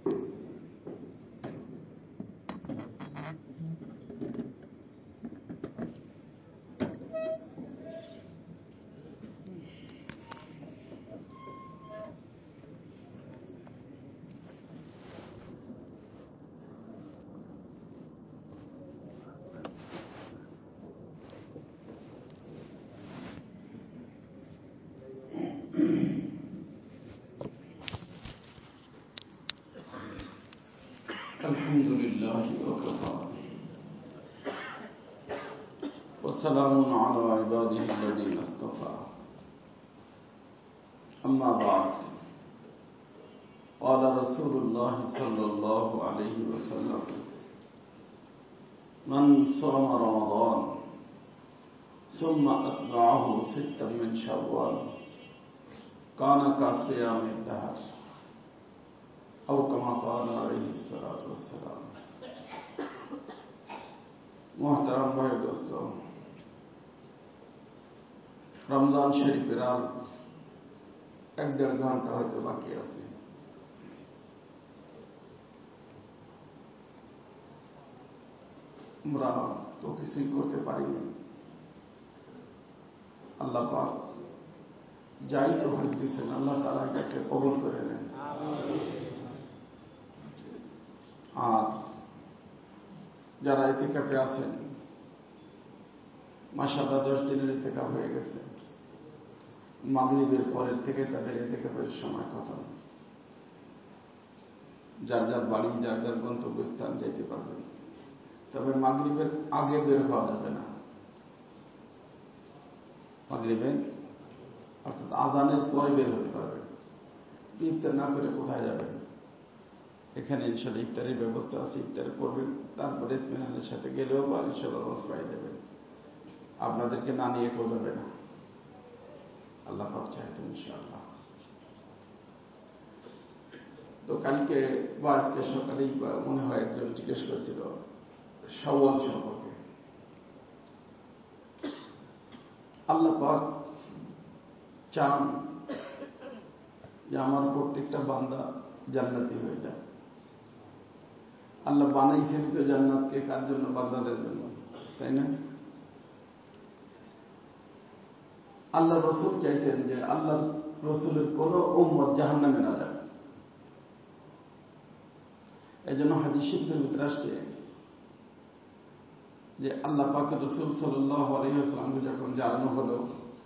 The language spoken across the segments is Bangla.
الحمد لله وكفى وسلام على عباده الذين اصطفى أما بعد قال رسول الله صلى الله عليه وسلم من صام رمضان ثم أتبعه ستا من شوال كان كصيام الدهر أو كما قال عليه الصلاة والسلام। मोहतरम भाई दोस्तों, रमजान शरीफের আর 1-1.5 ঘন্টা হয়তো বাকি আছে। আমরা তো কিছুই করতে পারিনি। আল্লাহ পাক যাই তো দিয়েছেন, আল্লাহ তাআলা এটাকে কবুল করে নেন। আর যারা ইতিকাফে আছেন, মাশাআল্লাহ 10 দিনের ইতিকাফ হয়ে গেছে। মাগরিবের পরের থেকে তাদের ইতিকাফের সময় খতম। যার যার বাড়ি, যার যার গন্তব্যস্থান যেতে পারবেন, তবে মাগরিবের আগে বের হওয়া যাবে না। মাগরিবের অর্থাৎ আযানের পরে বের হতে পারবেন। ইফতার না করে কোথায় যাবেন? এখানে ইনশাআল্লাহ ইফতারের ব্যবস্থা আছে, ইফতার করবেন, তারপরে ইতমিনানের সাথে গেলেও বা ইনশাআল্লাহ নামাজ পড়ে যাবেন। আপনাদেরকে না নিয়ে কেউ যাবে না, আল্লাহ পাক চাইতেন ইনশাআল্লাহ। তো কালকে বা আজকে সকালেই মনে হয় একজন জিজ্ঞেস করেছিল শাওয়াল সম্পর্কে। আল্লাহ পাক চান যে আমার প্রত্যেকটা বান্দা জান্নাতি হয়ে যায়। আল্লাহ বানাইছেন তো জান্নাতকে কার জন্য? বান্দাদের জন্য, তাই না? আল্লাহ রসুল চাইতেন যে আল্লাহ রসুলের কোন উম্মত জাহান্নামে না যাবে। এই জন্য হাদিস শরীফের ভিতরে আসছে যে আল্লাহ পাকের রসুল সাল্লাল্লাহু আলাইহি ওয়াসাল্লামকে যখন জানানো হলো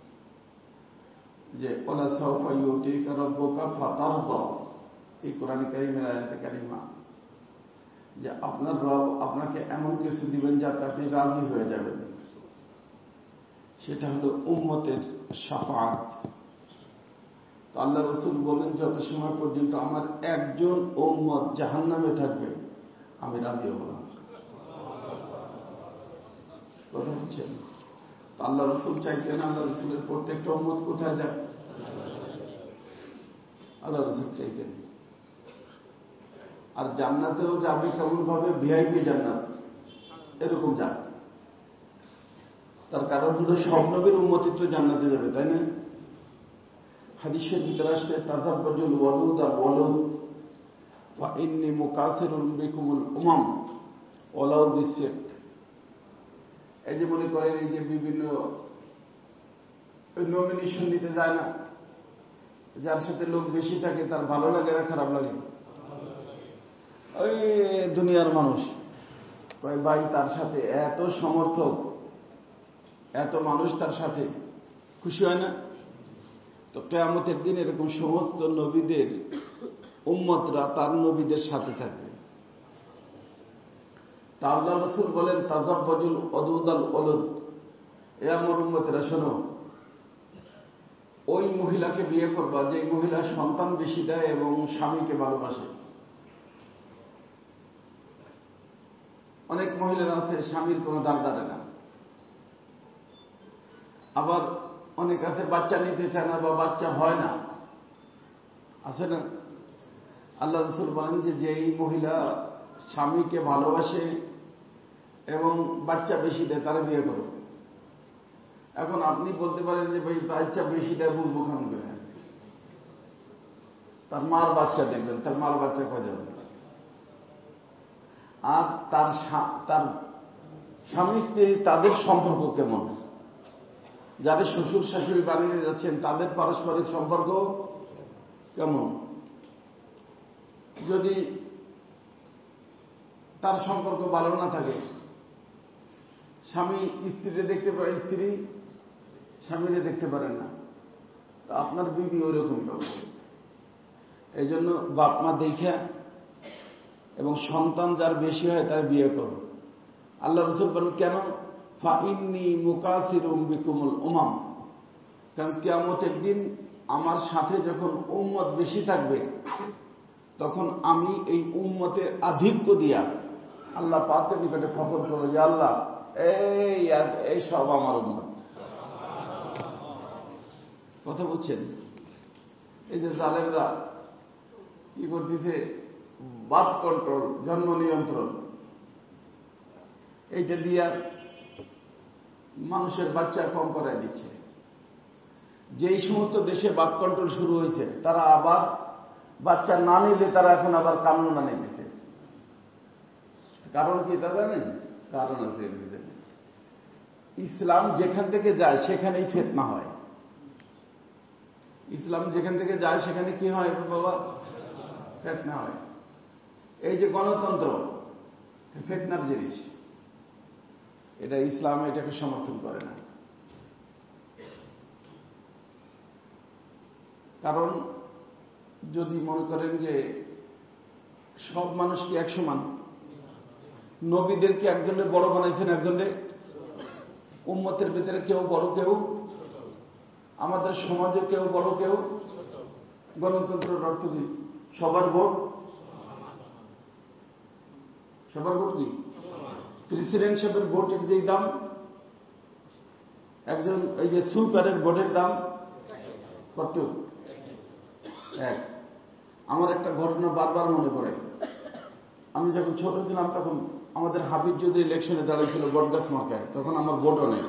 যে ওয়ালা সাওফা ইউতিকা রাব্বুকা ফাতারদা, এই কোরআন কারীমের আয়াতে কারিমা, যে আপনার রব আপনাকে এমন কিছু দিবেন যাতে আপনি রাজি হয়ে যাবেন। সেটা হলো উম্মতের শাফাআত। তো আল্লাহ রসুল বলেন, যত সময় পর্যন্ত আমার একজন উম্মত জাহান্নামে থাকবে আমি রাজি হব না। কথা হচ্ছেন? তো আল্লাহ রসুল চাইতেন আল্লাহ রসুলের প্রত্যেকটা উম্মত কোথায় যাক? আল্লাহ রসুল চাইতেন। আর জান্নাতেও যাবে কেমন ভাবে? ভিআইপি জান্নাত, এরকম যাক। তার কারণ হলো সব নবীর উম্মতি তো জান্নাতে যাবে, তাই না? হাদিসের ভিতরে আসলে তাযাব্বাজুল ওয়ালুদ আর ওয়ালুদ ফা ইন্নী মুকাসিরুন বিকুমুল উমাম ওয়ালাউ বিসিক। এই যে মনে করেন এই যে বিভিন্ন নমিনেশন দিতে যায় না, যার সাথে লোক বেশি থাকে তার ভালো লাগে না খারাপ লাগে? ওই দুনিয়ার মানুষ কয় ভাই তার সাথে এত সমর্থক, এত মানুষ তার সাথে, খুশি হয় না? তো কিয়ামতের দিন এরকম সমস্ত নবীদের উম্মতরা তার নবীদের সাথে থাকবে। তা আল্লাহ রাসূল বলেন তাযাব্বাজুল ওয়াদুদ আল ওয়ালুদ, এ আমার উম্মতেরা শোনো, ওই মহিলাকে বিয়ে করবা যে মহিলা সন্তান বেশি দেয় এবং স্বামীকে ভালোবাসে। অনেক মহিলারা আছে স্বামীর কোনো দাঁড় দাঁড়ে না, আবার অনেক আছে বাচ্চা নিতে চায় না বা বাচ্চা হয় না, আছে না? আল্লাহ রাসূল বলেন যে যেই মহিলা স্বামীকে ভালোবাসে এবং বাচ্চা বেশি দেয় তারা বিয়ে করো। এখন আপনি বলতে পারেন যে ভাই বাচ্চা বেশি দেয় বুঝবো কেমন করে? তার মার বাচ্চা দেখবেন, তার মার বাচ্চা কয় যাবে? আর তার স্বামী স্ত্রী তাদের সম্পর্ক কেমন, যাদের শ্বশুর শাশুড়ি বাড়িতে যাচ্ছেন তাদের পারস্পরিক সম্পর্ক কেমন। যদি তার সম্পর্ক ভালো না থাকে, স্বামী স্ত্রীকে দেখতে পারে, স্ত্রী স্বামীরে দেখতে পারেন না, তো আপনার বিবি ওই রকম হবে। এই জন্য বাপ মা দেখা এবং সন্তান যার বেশি হয় তার বিয়ে করো। আল্লাহ রাসূল বলেন কেন, ফাইন্নী মুকাসিরুম বিকুমুল উমাম, কারণ কিয়ামতের দিন আমার সাথে যখন উম্মত বেশি থাকবে তখন আমি এই উম্মতের আধিক্য দিয়া আল্লাহ পাকের নিকটে ফখর করবো যে আল্লাহ এই সব আমার উম্মত। কথা বুঝছেন? এই যে জালেমরা কি করতেছে, বার্থ কন্ট্রোল, জন্ম নিয়ন্ত্রণ, এইটা দিয়া মানুষের বাচ্চা কম করায় দিচ্ছে। যেই সমস্ত দেশে বার্থ কন্ট্রোল শুরু হয়েছে তারা আবার বাচ্চা না নিলে তারা এখন আবার কানুন না নিতেছে। কারণ কি তা জানেন? কারণ আছে। ইসলাম যেখান থেকে যায় সেখানেই ফিতনা হয়। ইসলাম যেখান থেকে যায় সেখানে কি হয় বাবা? ফিতনা হয়। এই যে গণতন্ত্র, ফিতনার জিনিস, এটা ইসলাম এটাকে সমর্থন করে না। কারণ যদি মনে করেন যে সব মানুষ কি এক সমান, নবীদেরকে একজনের বড় বানাইছেন, একজনের উম্মতের ভিতরে কেউ বড় কেউ, আমাদের সমাজে কেউ বড় কেউ। গণতন্ত্রের অর্থ কি? সবার ভোট, সবার ভোট কি? প্রেসিডেন্ট সাহেবের ভোটের যেই দাম, একজন এই যে সুইপারের ভোটের দাম কত? এক। আমার একটা ঘটনা বারবার মনে পড়ে। আমি যখন ছোট ছিলাম তখন আমাদের হাবিব যদি ইলেকশনে দাঁড়িয়েছিল বটগাছ মার্কায়, তখন আমার ভোটও নেই,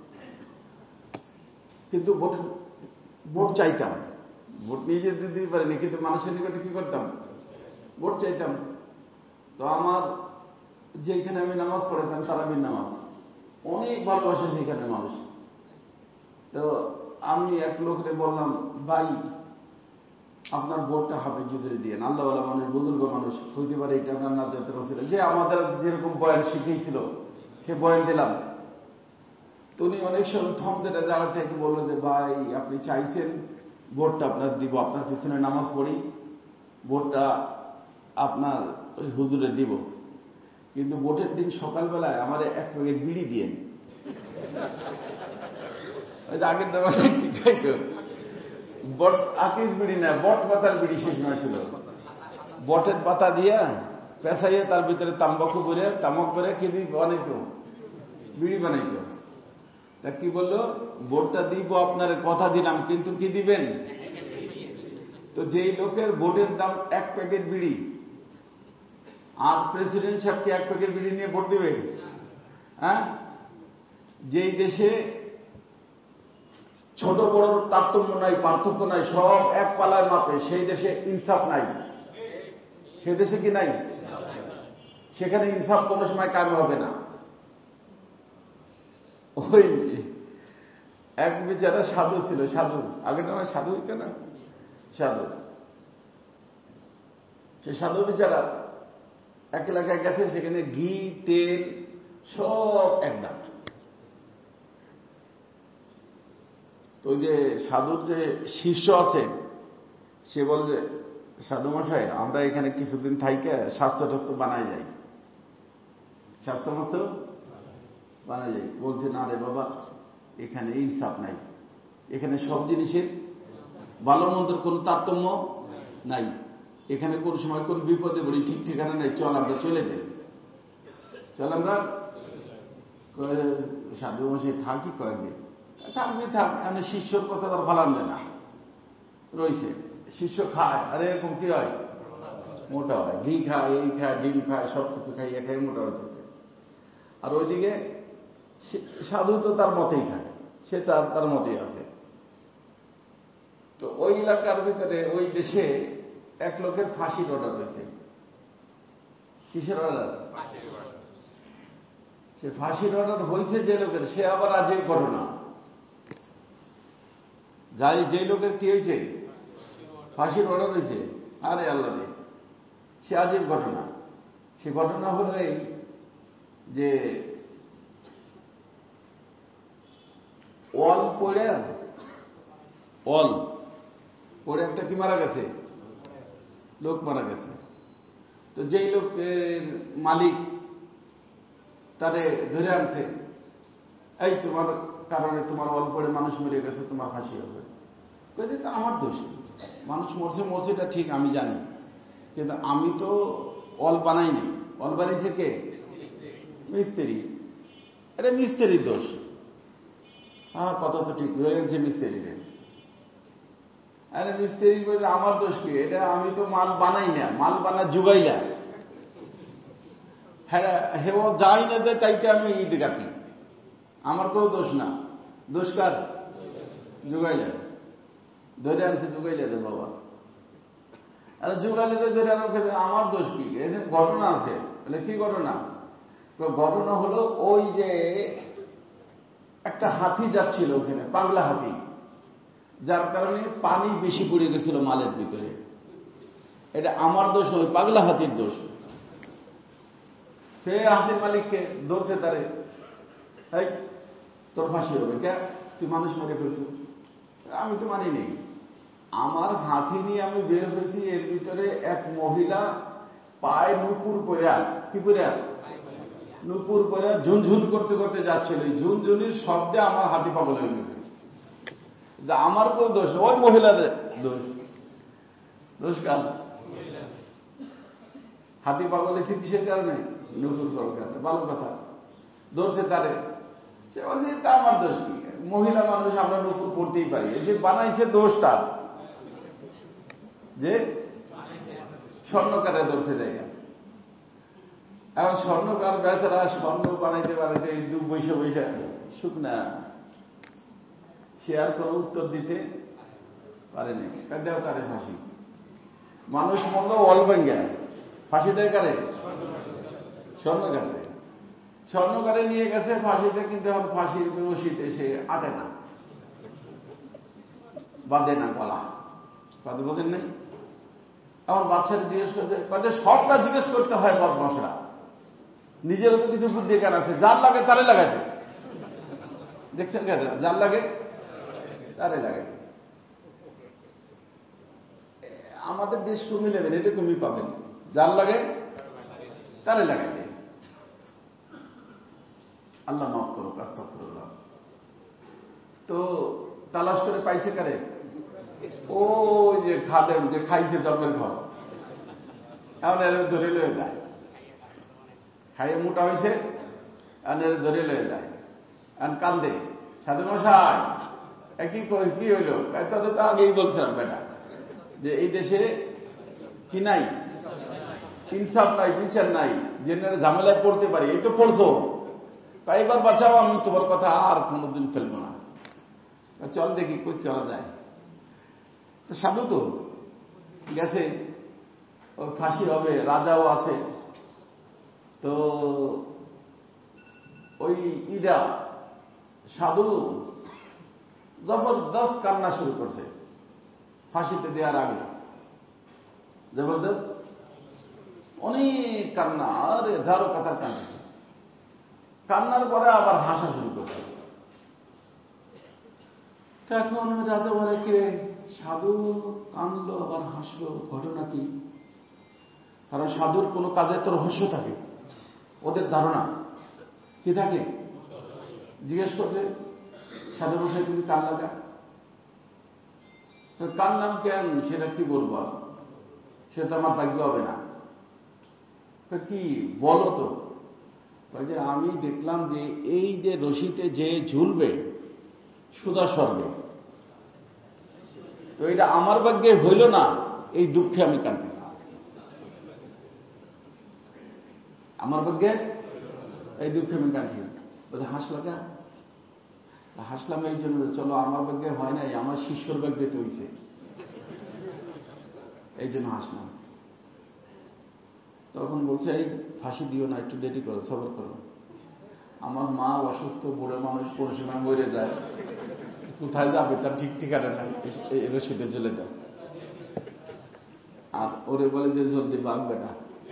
কিন্তু ভোট চাইতাম। ভোট নিজে দিতে পারিনি, কিন্তু মানুষের নিকটে কি করতাম? ভোট চাইতাম। তো আমার যেখানে আমি নামাজ পড়াতাম তারাবির নামাজ, অনেক ভালোবাসে সেখানে মানুষ। তো আমি এক লোককে বললাম, ভাই আপনার ভোটটা হাফেজ যদি দিয়ে, আল্লাহওয়ালা মানুষ, বুজুর্গ মানুষ হইতে পারে, এটা আপনার নাজাতের ওসিলা, যে আমাদের যেরকম বয়ান শিখিয়েছিল সে বয়ান দিলাম। তো উনি অনেক সময় থম দেটা দাঁড়া থেকে বললো যে ভাই আপনি চাইছেন ভোটটা আপনার দিব, আপনার পিছনে নামাজ পড়ি, ভোটটা আপনার ওই হুজুরে দিব, কিন্তু ভোটের দিন সকালবেলায় আমার এক প্যাকেট বিড়ি দিয়ে। ওই যে আগের দাম কি খাইতো, বট আকিস বিড়ি না, বট পাতার বিড়ি শেষ হয়েছিল। বটের পাতা দিয়া পেঁচাইয়া তার ভিতরে তাম্বাকু ভরে, তামাক ভরে কি বানাইতো, বিড়ি বানাইতো। তা কি বললো, ভোটটা দিব আপনার কথা দিলাম, কিন্তু কি দিবেন? তো যেই লোকের ভোটের দাম এক প্যাকেট বিড়ি, আর প্রেসিডেন্ট সাহেবকে এক প্যাকেট বিড়ি নিয়ে ভোট দিবে? হ্যাঁ? যেই দেশে ছোট বড় তারতম্য নাই, পার্থক্য নাই, সব এক পালায় মাপে, সেই দেশে ইনসাফ নাই। সে দেশে কি নাই? সেখানে ইনসাফ কোনো সময় কাজ হবে না। ওই এক বেচারা সাধু ছিল, সাধু, আগের নামে সাধু হইত না, সাধু। সে সাধু বেচারা এক এলাকায় গেছে, সেখানে ঘি তেল সব এক দাম। তো ওই যে সাধুর যে শিষ্য আছে সে বলে যে সাধু মশাই আমরা এখানে কিছুদিন থাইকে স্বাস্থ্য টাস্থ্য বানায় যাই, স্বাস্থ্য মাস্থ বানায় যাই। বলছে না রে বাবা, এখানে ইনসাফ নাই, এখানে সব জিনিসের ভালো মন্দের কোন তারতম্য নাই, এখানে কোন সময় কোন বিপদে পড়ি ঠিক ঠিকানা নাই, চল আমরা চলে যাই, চল আমরা। সাধু মশাই থাকি কয়েকদিন, থাকবি থাক, এখানে শিষ্যর কথা তার ভালো আনবে না, রয়েছে শিষ্য খায়, আর এরকম কি হয়, মোটা হয়, ঘি খায়, এই খায়, ডিম খায়, সবকিছু খাইয়ে খাই মোটা হইতেছে। আর ওইদিকে সাধু তো তার মতেই খায়, সে তার মতেই আছে। তো ওই এলাকার ভিতরে ওই দেশে এক লোকের ফাঁসির অর্ডার হয়েছে। কিসের অর্ডার? সে ফাঁসির অর্ডার হয়েছে যে লোকের, সে আবার আজীব ঘটনা। যাই যে লোকের কি হয়েছে, ফাঁসির অর্ডার হয়েছে, আরে আল্লাহ রে, সে আজীব ঘটনা। সে ঘটনা হল এই যে ওয়াল পড়ে একটা কি মারা গেছে, লোক মারা গেছে। তো যেই লোকের মালিক তারে ধরে আনছে, এই তোমার কারণে তোমার ওয়াল পড়ে মানুষ মরে গেছে, তোমার ফাঁসি হবে। কইছে তা আমার দোষ, মানুষ মরছে এটা ঠিক আমি জানি, কিন্তু আমি তো ওয়াল বানাইনি। ওয়াল বানিয়েছে কে? মিস্ত্রি। এটা মিস্ত্রির দোষ। হ্যাঁ, কথা তো ঠিক হয়ে গেছে মিস্ত্রিরে। আরে মিস্ত্রি বলে আমার দোষ কি? এটা আমি তো মাল বানাই না, মাল বানা জুগাইলা। হ্যাঁ, হেও যাই না দেয় তাইতে আমি ঈদ গাতি, আমার কোনো দোষ না। দোষ কার? জুগাইলা। ধরে আনছে জুগাইলা রে বাবা। আরে জুগাইলে ধরে আনছে, আমার দোষ কি? এখানে ঘটনা আছে। বলে কি ঘটনা? ঘটনা হলো ওই যে একটা হাতি যাচ্ছিল ওখানে, পাগলা হাতি, যার কারণে পানি বেশি পড়ে গেছিল মালের ভিতরে। এটা আমার দোষ নয়, পাগলা হাতির দোষ। সে হাতির মালিককে ধরছে, তারে এই তোর ফাঁসি হবে। কে? তুই মানুষ মেরে ফেলছ। আমি তো মানি নেই, আমার হাতি নিয়ে আমি বের হয়েছি, এর ভিতরে এক মহিলা পায়ে নুপুর পরে, কি পরে, নুপুর পরে ঝুনঝুন করতে করতে যাচ্ছিল। এই ঝুনঝুনির শব্দে আমার হাতি পাগল হয়ে গেছে। আমার কোন দোষ, ওই মহিলাদের দোষ। দোষ কার? হাতি পাগল হয়েছে কিসের কারণে? নুপুর করার কারণে। ভালো কথা, ধরছে তারে। সে বলছে তা আমার দোষ কি? মহিলা মানুষ, আমরা নুপুর পড়তেই পারি। যে বানাইছে দোষ তার, যে স্বর্ণকারে ধরছে জায়গা। এখন স্বর্ণকার বেচারা স্বর্ণ বানাইতে বানাইতে বৈশা শুকনা, সে আর কোন উত্তর দিতে পারেনি। দেও তারে ফাঁসি। মানুষ মরল ওয়াল ভাঙ্গা, ফাঁসি দেয় কারে? স্বর্ণকারে। স্বর্ণকারে নিয়ে গেছে ফাঁসিতে, কিন্তু এখন ফাঁসির রশিতে সে আটে না, বাঁধে না গলা। কথা বোঝেন নেই? আমার বাচ্চারা জিজ্ঞেস করছে, তাদের সবটা জিজ্ঞেস করতে হয় বদমাশরা, নিজেরও তো কিছু বুদ্ধি জ্ঞান আছে। যার লাগে তারে লাগাইতে, দেখছেন কেন? যার লাগে তারে লাগাইতে। আমাদের দেশ কমে নেবেন, এটা কমই পাবেন। যার লাগে তারে লাগাইতে। আল্লাহ মাফ করো, আস্তাগফিরুল্লাহ। তো তালাশ করে পাইছে কারে? ও যে খাদেম, যে খাইছে দরবের ঘর, এখন এর ধরে লয়ে যায়। খাইয়ে মোটা হয়েছে, আর এর ধরে লয়ে যায়। এখন কান্দে, সাধু মশাই কি হইল? তাহলে তো আগেই বলছিলাম বেটা, যে এই দেশে কি নাই, ইনসাফ নাই, বিচার নাই, যে ঝামেলায় পড়তে পারি। এই তো পড়ছো, তাই এবার বাঁচাও, আমি তোমার কথা আর কোনোদিন ফেলবো না। চল দেখি কই চলা যায়। তো সাধু তো গেছে, ওর ফাঁসি হবে, রাজাও আছে। তো ওই ইরা সাধু জবরদস্ত কান্না শুরু করছে ফাঁসিতে দেওয়ার আগে। জবরদস্ত অনেক কান্না, আরে ধারো কাতার কান্না। কান্নার পরে আবার হাসা শুরু করছে। এখন রাজা বলে, কে সাধু কানলো আবার হাসলো, ঘটনা কি? কারণ সাধুর কোনো কাজে তো রহস্য থাকে, ওদের ধারণা কি থাকে। জিজ্ঞেস করছে, সাধু মশাই তুমি কানলা? কানলাম কেন সেটা কি বলবো, সেটা আমার ভাগ্য হবে না। কি বলো তো? যে আমি দেখলাম যে এই যে রশিতে যে ঝুলবে সুদা স্বর্গে, তো এটা আমার ভাগ্যে হইল না, এই দুঃখে আমি কাঁদতেছি। আমার ভাগ্যে এই দুঃখে আমি কাঁদতেছি। বলে হাসলা কেন? হাসলাম এই জন্য, চলো আমার ভাগ্যে হয় নাই, আমার শিষ্যর ভাগ্যে তো হইছে, এই জন্য হাসলাম। তখন বলছে এই ফাঁসি দিও না, একটু দেরি করো, সবর করো। আমার মা অসুস্থ, বুড়ো মানুষ, কোন সময় মরে যায়, কোথায় যাবে তার ঠিক ঠিকানা নাই, এই রশিদে ঝুলে দাও। আর ওরে বলে যে জলদি বাঘ বেটা,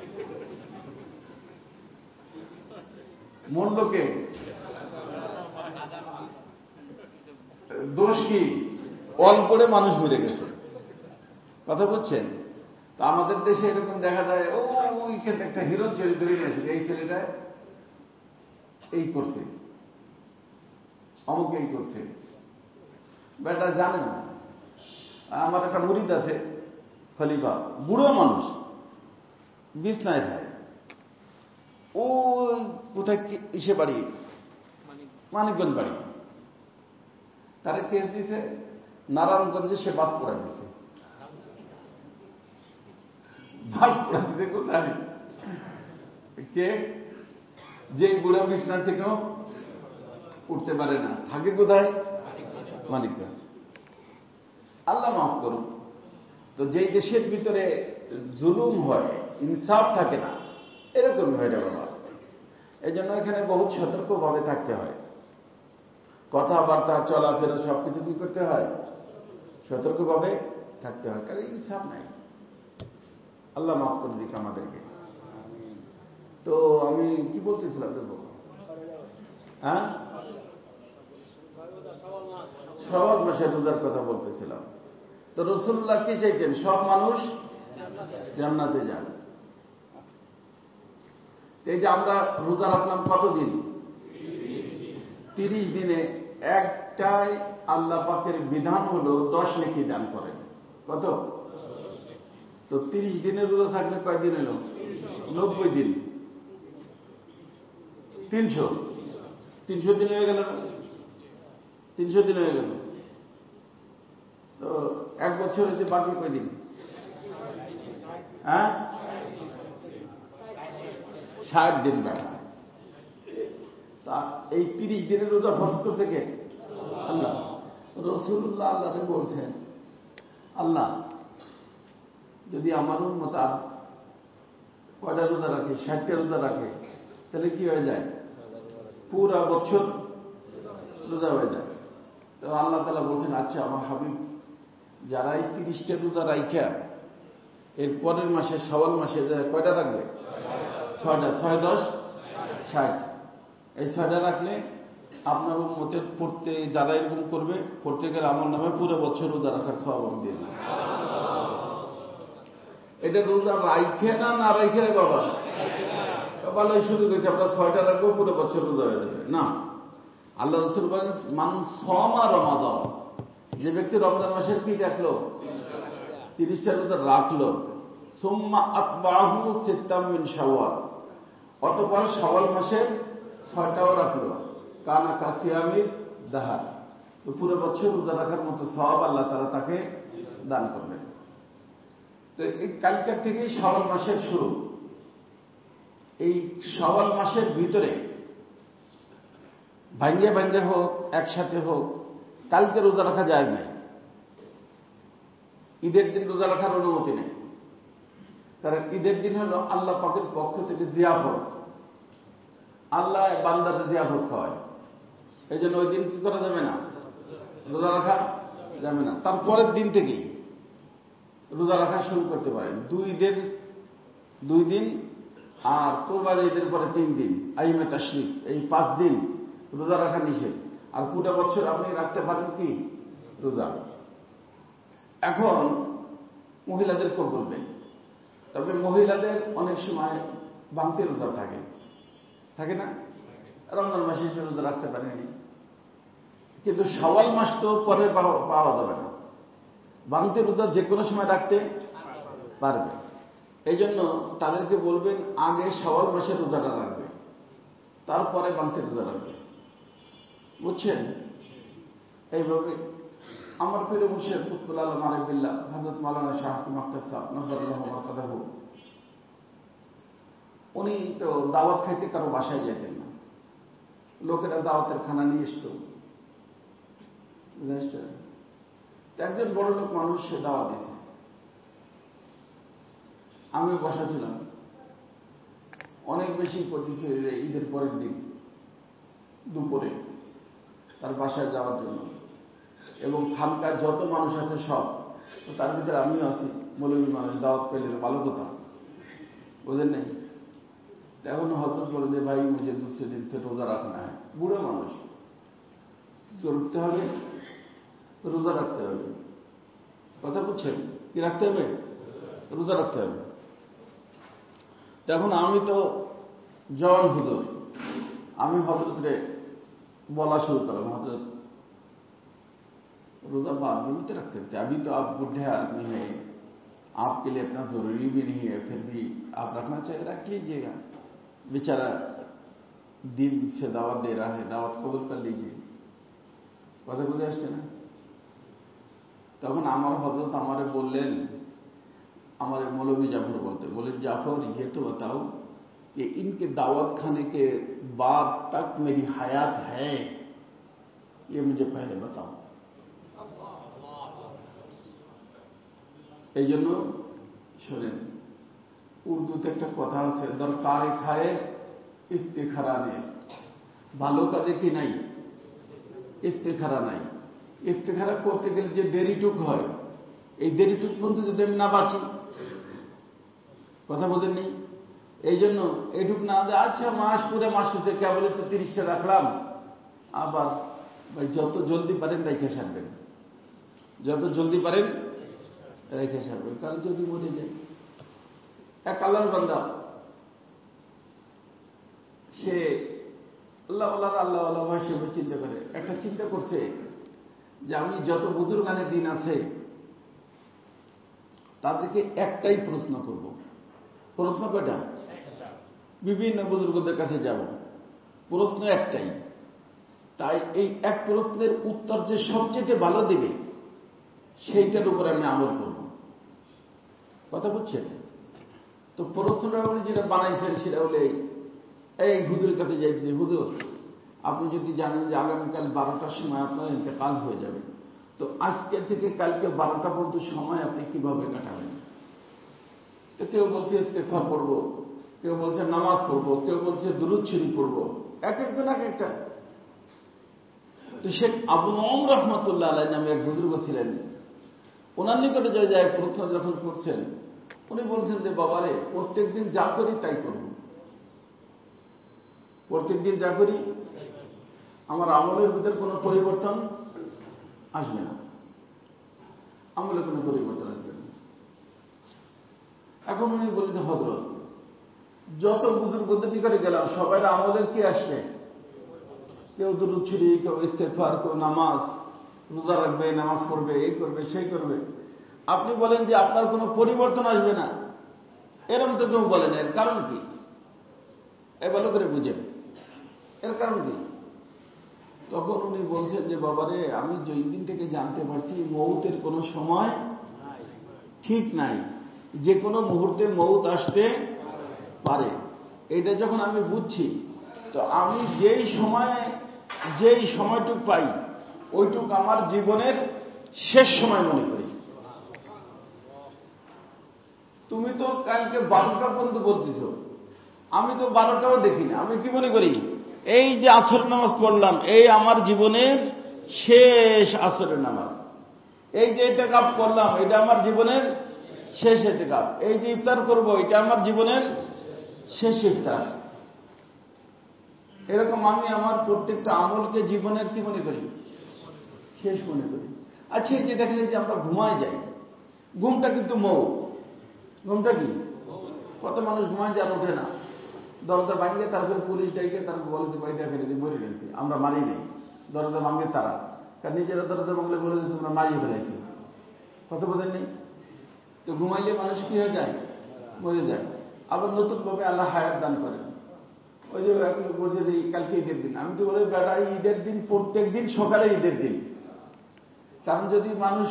মূল লোকে দোষ কি? অল্পরে মানুষ মরে গেছে। কথা বলছেন? তা আমাদের দেশে এরকম দেখা যায়, ওইখানে একটা হিরো চরিত্র নিয়ে আসে, এই ছেলেটা এই করছে, অমুক এই করছে, বেটা জানে না। আমার একটা মুরিদ আছে খলিফা, বুড়ো মানুষ, বিছনায় থাকে, ও কোথায় ইসে বাড়ি, মানিকগঞ্জ বাড়ি, তারা কেস দিছে নারায়ণগঞ্জে, সে বাস পড়া দিছে। বাস পড়া দিতে কোথায়? কে? যে বুড়া বিছনা থেকেও উঠতে পারে না, থাকে কোথায়? মানিকগঞ্জ। আল্লাহ মাফ করুন। তো যেই দেশের ভিতরে জুলুম হয়, ইনসাফ থাকে না, এরকম হয় রে বাবা। এই জন্য এখানে বহুত সতর্কভাবে থাকতে হয়। কথাবার্তা, চলাফেরা সবকিছু কি করতে হয়? সতর্কভাবে থাকতে হয়, কারণ ইনসাফ নাই। আল্লাহ মাফ করে দিক আমাদেরকে। তো আমি কি বলতেছিলাম দেখো, হ্যাঁ, সব মাসে রোজার কথা বলতেছিলাম। তো রাসূলুল্লাহ কি চাইতেন? সব মানুষ জান্নাতে যান। এই যে আমরা রোজা রাখলাম কতদিন? 30 দিনে। একটাই আল্লাহ পাকের বিধান হলো 10 নেকি দান করেন। কত? তো 30 দিনের রোজা থাকলে কয়দিন এলো? 90 দিন। 300 দিন হয়ে গেল না? 300 দিন হয়ে গেল। তো এক বছর হচ্ছে বাকি কয়দিন? হ্যাঁ, 60 দিন বেড়া। তা এই 30 দিনের রোজা ফরজ করছে কে? আল্লাহ। রাসূলুল্লাহ আল্লাহকে বলছেন, আল্লাহ যদি আমার উম্মত আর কয়টা রোজা রাখে, 60টা রোজা রাখে, তাহলে কি হয়ে যায়? পুরা বছর রোজা হয়ে যায়। তো আল্লাহ তাআলা বলছেন, আচ্ছা আমার হাবিব, যারা এই 30টা রোজা রাইখা এর পরের মাসে শাওয়াল মাসে কয়টা রাখবে? 6টা। 6 10 60। এই 6টা রাখলে আপনার উম্মতের পড়তে, যারা এরকম করবে, প্রত্যেকের আমল নামে পুরো বছর রোজা রাখার সওয়াব আমি দিয়ে দিই। এটা রোজা রাইখে না, না রাইখে রে বাবা? ভালোই শুরু করেছে, আমরা 6টা রাখবো, পুরো বছর রোজা হয়ে যাবে না। আল্লাহ রাসূল বলেন, মান সামা রমাদান, যে ব্যক্তি রমজান মাসের কি দেখলো? 30টা রোজা রাখলো, সুম্মা আতবাহু সিত্তাম মিন শাওয়াল, অতঃপর শাওয়াল মাসের 6টাও রাখলো, কানা কাসিয়ামির দাহার, তো পুরো বছর রোজা রাখার মতো সওয়াব আল্লাহ তাআলা তাকে দান করবেন। তো এই কালকের থেকেই শাওয়াল মাসের শুরু। এই শাওয়াল মাসের ভিতরে ভাঙ্গে ভাঙ্গে হোক, একসাথে হোক, কালকে রোজা রাখা যায় না। ঈদের দিন রোজা রাখার অনুমতি নেই, কারণ ঈদের দিন হলো আল্লাহ পাকের পক্ষ থেকে জিয়াফত। আল্লাহ বান্দাতে জিয়াফত খাওয়ায়, এই জন্য ওই দিন কি করা যাবে না? রোজা রাখা যাবে না। তারপরের দিন থেকেই রোজা রাখা শুরু করতে পারেন। 2 দিন, আর কোরবানি ঈদের পরে 3 দিন, আইমে তাশরিক, এই 5 দিন রোজা রাখা নিষেধ। আর পুরো বছর আপনি রাখতে পারেন কি? রোজা। এখন মহিলাদের খুব বলবেন, তবে মহিলাদের অনেক সময় ভাঙতি রোজা থাকে না? রমজান মাসে সে রোজা রাখতে পারেনি, কিন্তু শাওয়াল মাস তো পরে পাওয়া যাবে না। ভাঙতি রোজা যে কোনো সময় রাখতে পারবে। এই জন্য তাদেরকে বলবেন, আগে শাওয়াল মাসের রোজাটা রাখবে, তারপরে ভাঙতি রোজা রাখবে। বুঝছেন? এইভাবে আমার প্রিয় মুর্শিদ কুতুবুল আলম আরিফুল্লাহ হযরত মাওলানা শাহ আখতার সাহেব নজরুল্লাহ মারকাদাহু, উনি তো দাওয়াত খাইতে কারো বাসায় যেতেন না, লোকেরা দাওয়াতের খানা নিয়ে আসতো। একজন বড় লোক মানুষ, সে দাওয়াত দিয়েছে, আমি বসা ছিলাম। অনেক বেশি করতেছে ঈদের পরের দিন দুপুরে তার বাসায় যাওয়ার জন্য, এবং খানকার যত মানুষ আছে সব, তার ভিতরে আমিও আছি, মৌলবী মানুষ, দাওয়াত পেলে ভালো কথা, বোঝেন নেই। এখন হজরত বলে যে ভাই মুঝে দুসরে দিন সে রোজা রাখনা হয়, বুড়ো মানুষ, কি করতে হবে? রোজা রাখতে হবে। কথা বুঝছেন? কি রাখতে হবে? রোজা রাখতে হবে। তখন আমি তো জওয়ান হুজুর, আমি হজরতরে বলা শুরু করলাম, हजरत रोजा बाद में भी तो रख सकते, अभी तो आप बुढ़े आदमी हैं, आपके लिए इतना जरूरी भी नहीं है, फिर भी आप रखना चाहिए, रख लीजिएगा, बेचारा दिल से दावत दे रहा है, दावत कबूल कर लीजिए। কথা বুঝে আসছে না? তখন আমার হযরত আমারে বললেন, আমার मौलवी जाफर बोलते, बोले जाफर ये तो बताओ कि इनके दावत खाने के बाद तक मेरी हयात है, ये मुझे पहले बताओ। এই জন্য শোনেন, উর্দুতে একটা কথা আছে, দরকারে খায়ে ইস্তেখারা নেই, ভালো কাজে কি নাই? ইস্তেখারা নাই। ইস্তেখারা করতে গেলে যে দেরিটুক হয়, এই দেরিটুক পর্যন্ত যদি আমি না বাঁচি, কথা বলেন নেই, এই জন্য এইটুক না দেয়, আচ্ছা মাস পুরো মাস হতে কেবল তো 30টা রাখলাম, আবার ভাই যত জলদি পারেন রেখে সারবেন, যত জলদি পারেন রেখে সারবেন, কারণ যদি মরে যায়। এক আল্লাহর বান্দা, সে আল্লাহ আল্লাহ হিসেবে চিন্তা করে, একটা চিন্তা করছে যে আমি যত বুজুর্গানের দিন আছে তাদেরকে একটাই প্রশ্ন করব। প্রশ্ন কয়টা? বিভিন্ন বুজুর্গদের কাছে যাব, প্রশ্ন একটাই। তাই এই এক প্রশ্নের উত্তর যে সবচেয়ে ভালো দেবে সেইটার উপরে আমি আমল করব। কথা বুঝছেন? তো প্রশ্নটা উনি যেটা বানাইছেন সেটা হলে, এই হুজুরের কাছে যাইছে, হুজুর আপনি যদি জানেন যে আগামীকাল 12টার সময় আপনার ইন্তেকাল হয়ে যাবে, তো আজকে থেকে কালকে 12টা পর্যন্ত সময় আপনি কিভাবে কাটাবেন? তো কেউ বলছে ইস্তেগফার পড়ব, কেউ বলছে নামাজ পড়ব, কেউ বলছে দুরূদ শরীফ পড়ব, এক একজন এক একটা। তো শেখ আবু নওম রহমতুল্লাহ আলাইহি নামে এক বুজুর্গ ছিলেন, ওনার নিকটে যায় প্রশ্ন যখন করছেন, উনি বলছেন যে বাবারে, প্রত্যেকদিন যা করি তাই করব, প্রত্যেকদিন যা করি, আমার আমলের ভিতর কোনো পরিবর্তন আসবে না, আমলে কোনো পরিবর্তন আসবে না। এখন উনি বলি যে হযরত, যত বুজুর্গদের নিকটে গেলাম সবাই আমলের কি আসছে? কেউ দুরূদ শরীফ, কেউ ইস্তেগফার, কেউ নামাজ, রোজা রাখবে, নামাজ পড়বে, এই করবে, সেই করবে। আপনি বলেন যে আপনার কোনো পরিবর্তন আসবে না, এরকম তো কেউ বলেন। এর কারণ কি? এ ভালো করে বুঝেন, এর কারণ কি? তখন উনি বলছেন যে বাবারে, আমি যেই দিন থেকে জানতে পারছি মৌতের কোনো সময় ঠিক নাই, যে কোনো মুহূর্তে মৌত আসতে পারে, এটা যখন আমি বুঝছি, তো আমি যেই সময়টুক পাই ওইটুক আমার জীবনের শেষ সময় মনে করি। তুমি তো কালকে 12টা পর্যন্ত বলতেছ, আমি তো 12টাও দেখি না, আমি কি মনে করি? এই যে আসরের নামাজ পড়লাম, এই আমার জীবনের শেষ আসরের নামাজ। এই যে ইতিকাফ করলাম, এটা আমার জীবনের শেষ ইতিকাফ। এই যে ইফতার করব, এটা আমার জীবনের শেষ ইফতার। এরকম আমি আমার প্রত্যেকটা আমলকে জীবনের কি মনে করি? শেষ মনে করি। আচ্ছা, এই যে দেখেন যে আমরা ঘুমায় যাই, ঘুমটা কিন্তু মৌত। ঘুমটা কি? কত মানুষ ঘুমায় যায়, ওঠে না, দরজা ভাঙে, তারপরে পুলিশ ডাইকে তারপর বলে যে ভাই দেখেন যে মরে গেছি, আমরা মারি নেই। দরজা ভাঙে তারা, কারণ নিজেরা দরজা ভাঙলে বলে যে তোমরা মারিয়ে ফেলাইছি। কথা বোঝেন নেই? তো ঘুমাইলে মানুষ কি হয়ে যায়? মরে যায়। আবার নতুনভাবে আল্লাহ হায়াত দান করেন। ওই যে এক লোক বলছে যে কালকে ঈদের দিন, আমি তো বলি বেটা, ঈদের দিন প্রত্যেক দিন সকালে ঈদের দিন। কারণ যদি মানুষ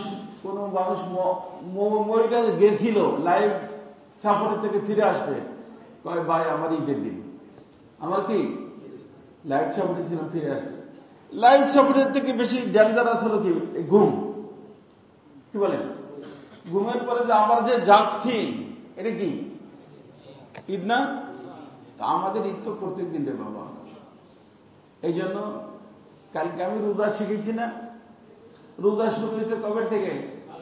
মরে গেছিল, লাইভ সাফারি থেকে ফিরে আসতে, কয় ভাই আমার ঈদের দিন, আমার কি লাইভ সাফারি ছিল, ফিরে আসতে। লাইভ সাফারির থেকে বেশি ডেঞ্জারাস হলো কি? ঘুম। কি বলেন? ঘুমের পরে যে আবার যে জাগছি, এটা কি ঈদ না? তো আমাদের ঈদ তো প্রত্যেক দিন রে বাবা। এই জন্য কালকে আমি রোজা শিখেছি না, রোজা শুরু হয়েছে কবে থেকে?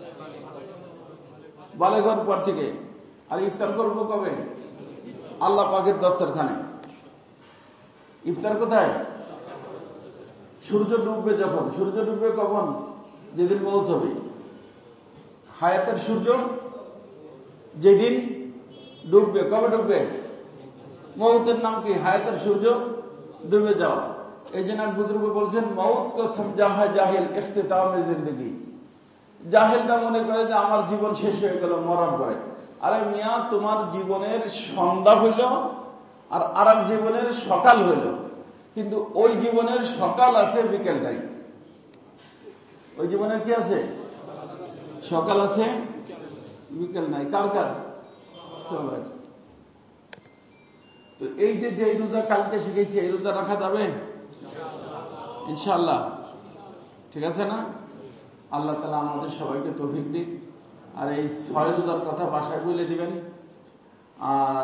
বালেঘর পর থেকে। আর ইফতার করবো কবে? আল্লাহ পাকের দস্তরখানে। ইফতার কোথায়? সূর্য ডুববে যখন। সূর্য ডুববে কখন? যেদিন মৌত হবে। হায়াতের সূর্য যেদিন ডুববে। কবে ডুববে? মৌতের নাম কি? হায়াতের সূর্য ডুবে যাওয়া। এই জন্য এক বুজুর্গ বলছেন, মৌত কো সমঝা হয় জাহিল ইখতিতামে জিন্দগি। জাহেলটা মনে করে যে আমার জীবন শেষ হয়ে গেল মরার পরে। আরে মিয়া, তোমার জীবনের সন্ধ্যা হইল আর আরেক জীবনের সকাল হইল, কিন্তু ওই জীবনের সকাল আছে, বিকেল নাই। ওই জীবনের কি আছে? সকাল আছে, বিকেল নাই। কার কার? সবার। তো এই যে রোজা কালকে শিখেছি, এই রোজা রাখা যাবে ইনশাআল্লাহ? ঠিক আছে না? আল্লাহ তাআলা আমাদের সবাইকে তৌফিক দিক। আর এই 6 রোজার কথা বাসায় বলে দিবেন। আর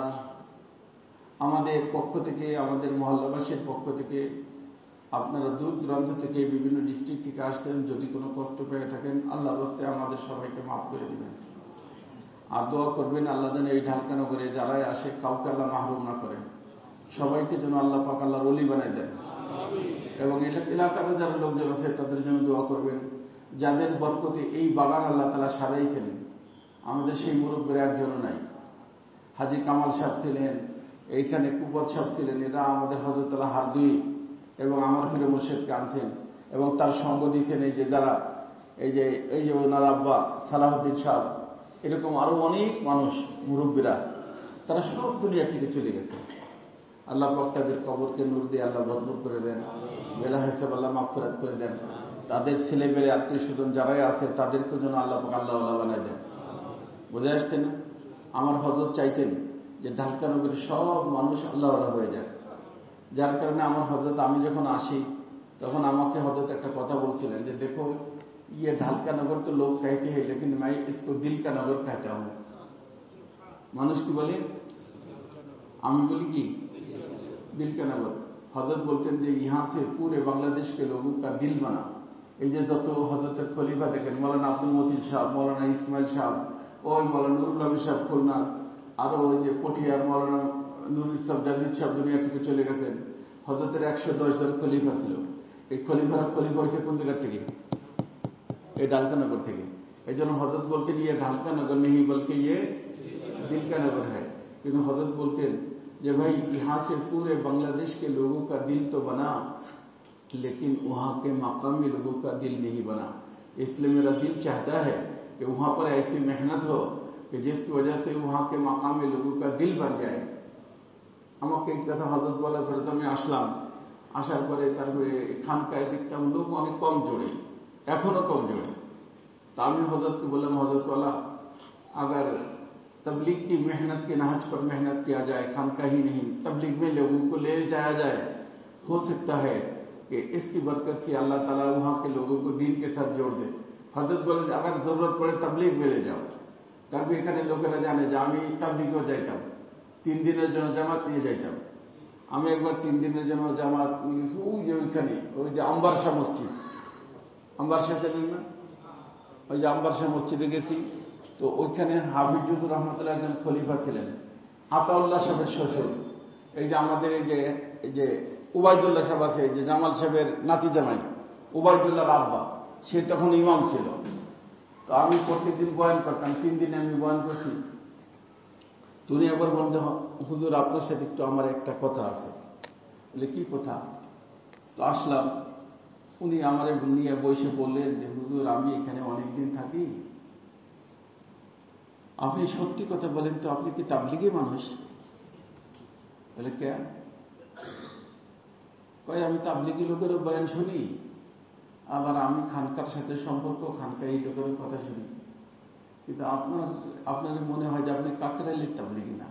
আমাদের পক্ষ থেকে, আমাদের মহল্লাবাসীর পক্ষ থেকে, আপনারা দূর দূরান্ত থেকে, বিভিন্ন ডিস্ট্রিক্ট থেকে আসতেন, যদি কোনো কষ্ট পেয়ে থাকেন আল্লাহর রাস্তে আমাদের সবাইকে মাফ করে দিবেন। আর দোয়া করবেন আল্লাহ যেন এই ঢাকা নগরে যারাই আসে কাউকে আল্লাহ মাহরুম না করেন, সবাইকে যেন আল্লাহ পাক আল্লাহর ওলি বানায় দেন। এবং এলাকারও যারা লোকজন আছে তাদের জন্য দোয়া করবেন, যাদের বরকতে এই বাগান আল্লাহ তাআলা সাজাইছেন। আমাদের সেই মুরব্বীরা একজনও নাই। হাজী কামাল সাহেব ছিলেন, এইখানে কুবত সাহেব ছিলেন, এরা আমাদের হযরতুল্লাহ হারদুই এবং আমার পীর মুর্শিদকে আনছেন এবং তার সঙ্গ দিয়েছেন এই যে যারা, এই যে ওনার আব্বা সালাহুদ্দিন সাহেব, এরকম আরো অনেক মানুষ মুরব্বীরা, তারা সব দুনিয়া থেকে চলে গেছে। আল্লাহ পাক তাদের কবরকে নূর দিয়ে আল্লাহ ভরপুর করে দেন, বেলা হিসাব আল্লাহ মাগফিরাত করে দেন। তাদের ছেলে মেয়ে আত্মীয় স্বজন যারাই আছে তাদেরকে যেন আল্লাহ পাক আল্লাহ বানায় দেন। বুঝে আসছেন? আমার হযরত চাইতেন যে ঢাকা নগরীর সব মানুষ আল্লাহওয়ালা হয়ে যায়। যার কারণে আমার হযরত, আমি যখন আসি তখন আমাকে হযরত একটা কথা বলছিলেন যে দেখো, ये ढालका नगर तो लोग कहते हैं लेकिन मैं इसको दिल का नगर कहता हूं। মানুষ কি বলে? আমি বলি কি दिल का नगर। हजरत बोलते हैं यहाँ से पूरे बांग्लादेश के लोगों का दिल बना। এই যে যত হযরতের খলিফা দেখেন, মৌলানা আব্দুল মতিন সাহেব, মৌলানা ইসমাইল সাহেব, ওই মৌলানা নুরুল আমিন সাহেব খুলনা, আরো ওই যে পটিয়ার মৌলানা নুরুল ইসলাম জাদিদ সাহেব দুনিয়া থেকে চলে গেছেন। হযরতের 110 জন খলিফা ছিল। এই খলিফারা খলিফা হয়েছে কোন জায়গা থেকে? এই ঢালকা নগর থেকে। এই জন্য হযরত বলতেন ইয়ে ঢালকা নগর নেই বলকে ইয়ে दिल का नगर है। কিন্তু হযরত বলতেন যে ভাই यहाँ से पूरे बांग्लादेश के लोगों का दिल तो बना लेकिन वहां के मकामी लोगों का दिल नहीं बना। इसलिए मेरा दिल चाहता है कि वहां पर ऐसी मेहनत हो कि जिसकी वजह से वहां के मकामी लोगों का दिल बन जाए। আমাকে এই কথা হযরত বলার পরে তো আমি আসলাম। আসার পরে তারপরে খানকায় দেখতাম লোক অনেক কম জোড়ে, এখনো কম জোড়ে। তা আমি হযরতকে বললাম, হযরত वाला अगर तबलीग की मेहनत के नहज पर मेहनत किया जाए, खानका ही नहीं तबलीग में लोगों को ले जाया जाए, हो सकता है कि इसकी बरकत से अल्लाह ताला वहां के लोगों को दीन के साथ जोड़ दे। हजरत बोले अगर जरूरत पड़े तबलीग में ले जाओ। तब এখানে লোকেরা জানে যে আমি তাবলীগও যাইতাম, 3 দিনের জন্য জামাত নিয়ে যাইতাম। আমি একবার 3 দিনের জন্য জামাত ওই যে ওইখানে ওই যে আম্বারশা মসজিদ, আম্বারশা জানেন না? ওই যে আম্বারশা মসজিদে গেছি। তো ওইখানে হাফিজুর রহমতুল্লাহ একজন খলিফা ছিলেন, আতাউল্লাহ সাহেবের শ্বশুর। এই যে আমাদের এই যে উবাইদুল্লাহ সাহেব আছে, এই যে জামাল সাহেবের নাতি জামাই উবাইদুল্লাহর আব্বা, সে তখন ইমাম ছিল। তো আমি প্রত্যেকদিন বয়ান করতাম, 3 দিনে আমি বয়ান করছি। তুমি একবার বলেন যে হুজুর আপনার সাথে একটু আমার একটা কথা আছে। বলে কি কথা? তো আসলাম, উনি আমার নিয়ে বসে বললেন যে হুজুর আমি এখানে অনেকদিন থাকি, আপনি সত্যি কথা বলেন তো আপনি কি তাবলীগী মানুষ? বলে কেন? কয় আমি তাবলীগী লোকেরও বয়ান শুনি, আবার আমি খানকার সাথে সম্পর্ক, খানকার এই লোকেরও কথা শুনি, কিন্তু আপনার মনে হয় যে আপনি কাকরাইলের তাবলীগী না।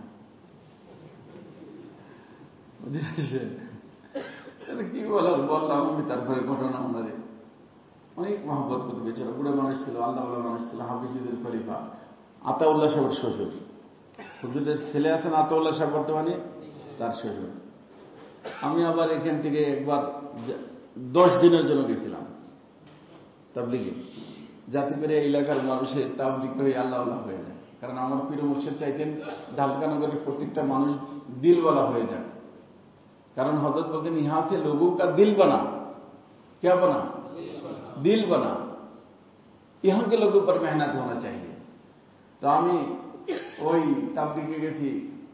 কি বলার বললাম আমি। তারপরে ঘটনা ওনারে অনেক মহব্বত করতে বেচারা বুড়ো মানুষ ছিল, আল্লাহ মানুষ ছিল, হাফিজুদের খলিফা, আতাউল্লাহ সাহেবের শ্বশুর। হুজুরের ছেলে আছেন আতাউল্লাহ সাহেব, বর্তমানে তার শ্বশুর। আমি আবার এখান থেকে একবার 10 দিনের জন্য গেছিলাম তাবলিগে, যাতে করে এলাকার মানুষের তাবলিগ হয়ে আল্লাহ আল্লাহ হয়ে যায়। কারণ আমার পীর মুর্শিদ চাইতেন ঢালকানগরের প্রত্যেকটা মানুষ দিলওয়ালা হয়ে যায়। কারণ হযরত বলতেন ইহা সে লোগোं का दिल बना, क्या बना? दिल बना। यहाँ के लोगों पर मेहनत होना चाहिए। তো আমি ওই তাবলিগে গেছি,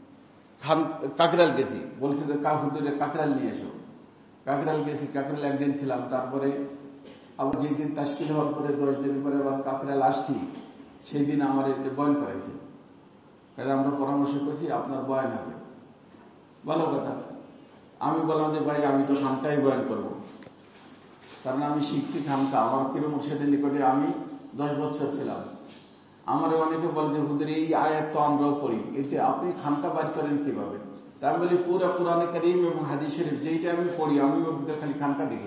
কাকরাল গেছি, বলছি যে হুজুরে কাকরাল নিয়ে এসো। কাকরাল গেছি, কাকরাল একদিন ছিলাম। তারপরে আবার যেদিন তাশকিল হওয়ার পরে 10 দিন পরে আবার কাকরাল আসছি, সেই দিন আমার এতে বয়ান করাইছে। কারণ আমরা পরামর্শ করছি আপনার বয়ান হবে, ভালো কথা। আমি বললাম যে ভাই আমি তো খানকায় বয়ান করব, কারণ আমি শিখছি খানকা। আমার পীর মুর্শিদের নিকটে আমি 10 বছর ছিলাম। আমার অনেকে বলে যে হুজুর এই আয়াত তো আমরাও পড়ি, এতে আপনি খানকা বাইর করেন কিভাবে? তা আমি বলি পুরো কোরআনে কারীম এবং হাদিস শরীফ যেইটা আমি পড়ি, আমি ওর ভিতরে খালি খানকা দেখি,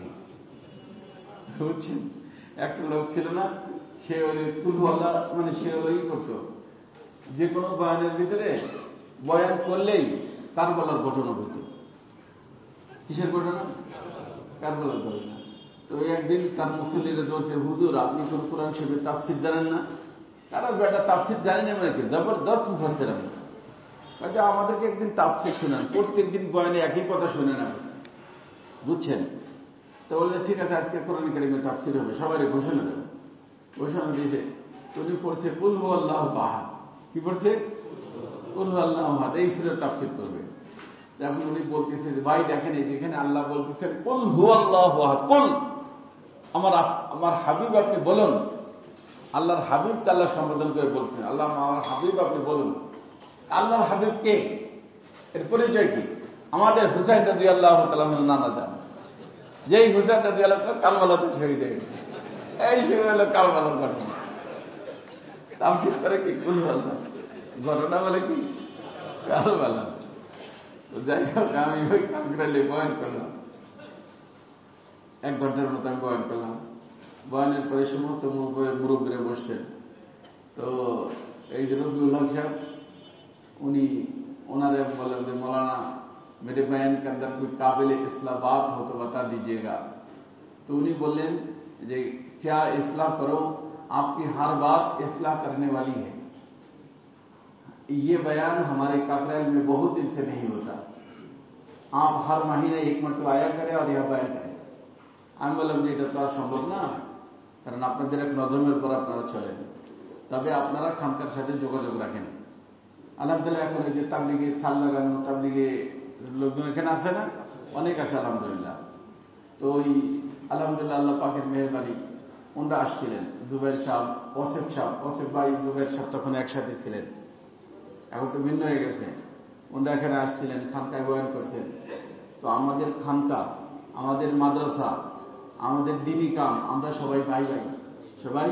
বুঝছেন? একটা লোক ছিল না, সে ওই কুলওয়ালা, মানে সে ওই করতো, যে কোনো বয়ানের ভিতরে বয়ান করলেই কারবালার ঘটনা হতো। কিসের ঘটনা? কারবালার ঘটনা। তো একদিন তার মুসল্লিরা বলছে, হুজুর আপনি কোন কোরআন শরীফের তাফসীর জানেন না? কারণ বেটা তাফসীর জানি না, মানে কি জবরদস্ত মুফাসসির আমি। কাজে আমাদেরকে একদিন তাফসীর শোনান, প্রত্যেকদিন বয়ানে একই কথা শুনে না, বুঝছেন? তো বললে ঠিক আছে, আজকে কোরআন কারীমের তাফসীর হবে, সবাই ঘোষণা দেবে। ঘোষণা দিয়েছে, উনি পড়ছে কুল হুয়াল্লাহু আহাদ। কি পড়ছে? কুল হুয়াল্লাহু আহাদ, এই সূরার তাফসীর করবে। এখন উনি বলতেছে যে ভাই দেখেন, এই যেখানে আল্লাহ বলতেছেন কুল হুয়াল্লাহু আহাদ, কুল আমার হাবিব আপনি বলুন। আল্লাহর হাবিবকে আল্লাহ সম্বোধন করে বলছেন, আল্লাহ আমার হাবিব আপনি বলুন। আল্লাহর হাবিব কে? এর পরিচয় কি? আমাদের হুসাইন রাদিয়াল্লাহু তাআলা নানা যান, যেই হুসাইন রাদিয়াল্লাহু তাআলা কারবালাতে শহীদ হয়ে গেছে। এই শুরু হলো কারবালার ঘটনা। তাফসীর করে কি কুল হুয়াল্লাহ, ঘটনা বলে কি কারবালা। তো যাই হোক, আমি ওই কাকরাইলে বয়ান করলাম, 1 ঘন্টার মতো আমি বয়ান করলাম। বয়ানের পরে সমস্ত মুরব্বীরা বসছেন। তো এই যে রবিউল হক সাহেব, উনি ওনারে বলেন যে মৌলানা मेरे बयान के अंदर कोई काबिल इस्लाह बात हो तो बता दीजिएगा। तो उन्हीं बोलें जे क्या इस्लाह करो, आपकी हर बात इस्लाह करने वाली है। ये बयान हमारे काकराइल में बहुत दिन से नहीं होता, आप हर महीने 1 मरतबा आया करें और यह बयान करें। আমি বললাম যে এটা তো আর সম্ভব না, কারণ আপনাদের এক নজমের পর আপনারা চলেন, তবে আপনারা খানকার সাথে যোগাযোগ রাখেন। আলহামদুলিল্লাহ এখন এই যে তাবলিগে সাল লাগানো, তাবলিগে লোকজন এখানে আছে না, অনেক আছে আলহামদুলিল্লাহ। তো ওই আলহামদুলিল্লাহ আল্লাহ পাকের মেহেরবানি, ওনারা আসছিলেন, জুবাইর সাহেব, ওসেফ ভাই, জুবাইর সাহেব তখন একসাথে ছিলেন, এখন তো ভিন্ন হয়ে গেছে। ওনারা এখানে আসছিলেন, খানকায় বয়ান করছেন। তো আমাদের খানকা, আমাদের মাদ্রাসা, আমাদের দিনী কাম, আমরা সবাই ভাই ভাই, সবাই।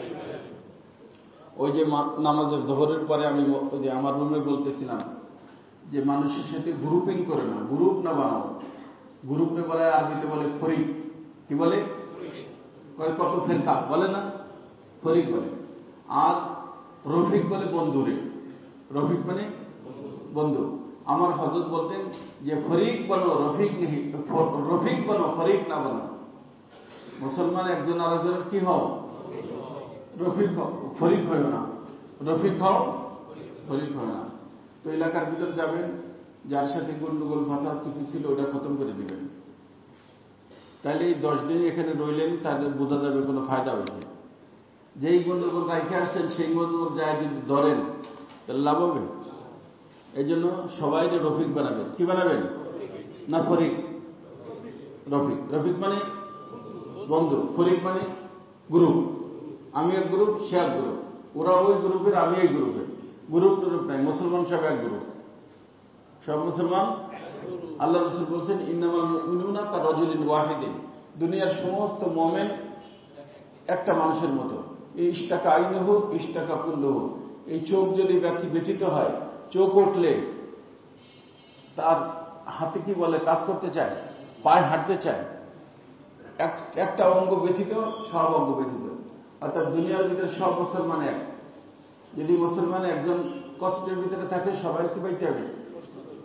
ওই যে নামাজের জোহরের পরে আমি ওই যে আমার রুমে বলতেছিলাম যে মানুষের সাথে গ্রুপিং করে না, গ্রুপ না বানাও। গ্রুপে বলে আরবিতে বলে ফরিক। কি বলে? কত ফেরকা বলে না, ফরিক বলে। আর রফিক বলে বন্ধুরে, রফিক মানে বন্ধু। আমার হযরত বলতেন যে ফরিক বনো রফিক নেই, রফিক বনো ফরিক না বনো। মুসলমান একজন আরেকজনের কি হও? রফিক হও, ফরিক হয় না। রফিক হও, ফরিক হয় না। তো এলাকার ভিতরে যাবেন, যার সাথে গন্ডগোল ফাসাদ কিছু ছিল ওটা খতম করে দিবেন। তাহলে এই 10 দিন এখানে রইলেন, তাদের বোঝা যাবে কোনো ফায়দা হয়েছে। যেই গন্ডগোল রাখে আসছেন সেই গন্ডগোল যায় যদি ধরেন তাহলে লাভ হবে। এই জন্য সবাই রফিক বানাবেন। কি বানাবেন? না ফরিক? রফিক। রফিক মানে বন্ধু, ফরিক মানে গ্রুপ। আমি এক গ্রুপ, সে এক গ্রুপ, ওরা ওই গ্রুপের, আমি এই গ্রুপের। গ্রুপ টুরুপ নাই, মুসলমান সব এক গ্রুপ, সব মুসলমান। আল্লাহ রাসূল বলছেন ইন্নামাল মুমিনুনা কারাজুলিন ওয়াহিদিন, দুনিয়ার সমস্ত মুমিন একটা মানুষের মতো। ইশতাকা আইনুহু ইশতাকা কুল্লুহু, এই চোখ যদি ব্যথিত হয়, চোখ উঠলে তার হাতে কি বলে কাজ করতে চায়, পায়ে হাঁটতে চায়, একটা অঙ্গ ব্যথিত সব অঙ্গ ব্যথিত। অর্থাৎ দুনিয়ার ভিতরে সব মুসলমান এক। যদি মুসলমান একজন কষ্টের ভিতরে থাকে সবাই কি পাইতে হবে?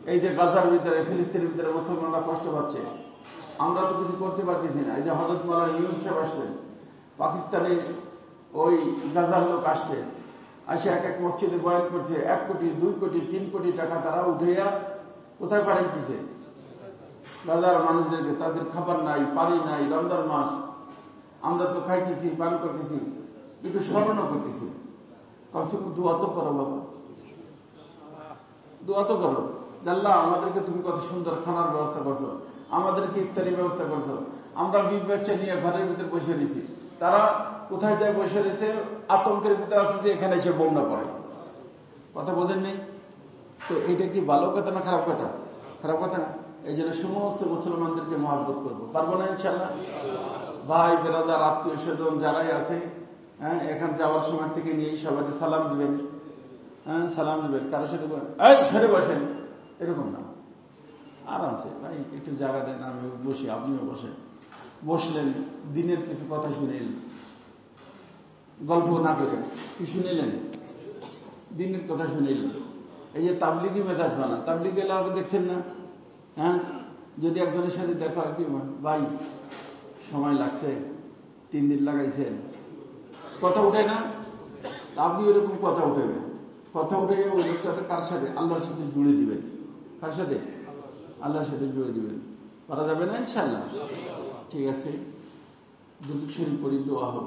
এই যে গাজার ভিতরে, ফিলিস্তিনের ভিতরে মুসলমানরা কষ্ট পাচ্ছে, আমরা তো কিছু করতে পারতেছি না। এই যে হযরত মাওলানা ইউনূস সাহেব আসলেন, পাকিস্তানের ওই গাজার লোক আসছে, আসে এক এক মসজিদে বয়ান করছে, 1 কোটি 2 কোটি 3 কোটি টাকা তারা উঠাইয়া কোথায় পাঠাইতেছে? গাজার মানুষদেরকে। তাদের খাবার নাই, পানি নাই, রমজান মাস, আমরা তো খাইতেছি, পান করতেছি, একটু স্মরণও করতেছি। কমসে কম দোয়া তো করো বাবা, দোয়া তো করো। আল্লাহ আমাদেরকে তুমি কত সুন্দর খানার ব্যবস্থা করছো, আমাদেরকে ইফতারির ব্যবস্থা করছো। আমরা বিবি বাচ্চা নিয়ে ঘরের ভিতরে বসে রয়েছি, তারা কোথায় যায় বসে রয়েছে? আতঙ্কের ভিতরে আছে যে এখানে এসে বোম না পড়ে। কথা বোঝেন নেই তো? এইটা কি ভালো কথা না খারাপ কথা? খারাপ কথা না। এই জন্য সমস্ত মুসলমানদেরকে মহব্বত করবো, পারবো না ইনশাল্লাহ? ভাই বেরাদার, আত্মীয় স্বজন যারাই আছে, হ্যাঁ, এখান যাওয়ার সময় থেকে নিয়েই সবাইকে সালাম দিবেন। হ্যাঁ, সালাম দিবেন। কারো সাথে এই সরে বসেন, এরকম না, আরামসে ভাই একটু জায়গা দেন, আমি বসি, আপনিও বসেন। বসলেন, দিনের কিছু কথা শুনিলেন, গল্প না করে কি শুনিলেন? দিনের কথা শুনিলেন। এই যে তাবলিগি মেজাজ বানান, তাবলিগি এলাকা দেখছেন না? হ্যাঁ, যদি একজনের সাথে দেখা হয়, কি ভাই সময় লাগছে, 3 দিন লাগাইছেন, কথা উঠে না? আপনি ওইরকম কথা উঠেবেন, কথা উঠে ওই লোকটাতে কার সাথে? আল্লাহর সাথে জুড়ে দিবেন। কার সাথে? আল্লাহর সাথে জুড়ে দিবেন। পারা যাবে না ইনশাআল্লাহ? ঠিক আছে, দুরূদ শরীফ পড়ি, দোয়া হবে।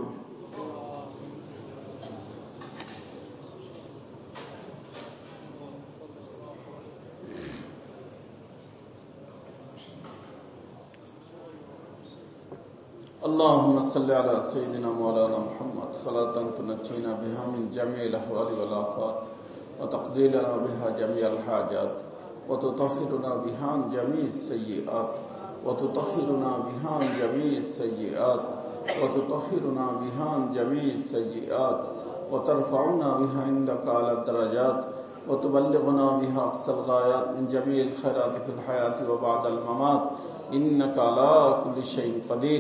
اللهم صل على سيدنا مولانا محمد صلاة تنجينا بها من جميع الأهوال والآفات وتقضي لنا بها جميع الحاجات وتطهرنا بها عن جميع السيئات وتطهرنا بها عن جميع السيئات وتطهرنا بها عن جميع السيئات وترفعنا بها عندك على الدرجات وتبلغنا بها أقصى الغايات من جميع الخيرات في الحياة وبعد الممات إنك على كل شيء قدير.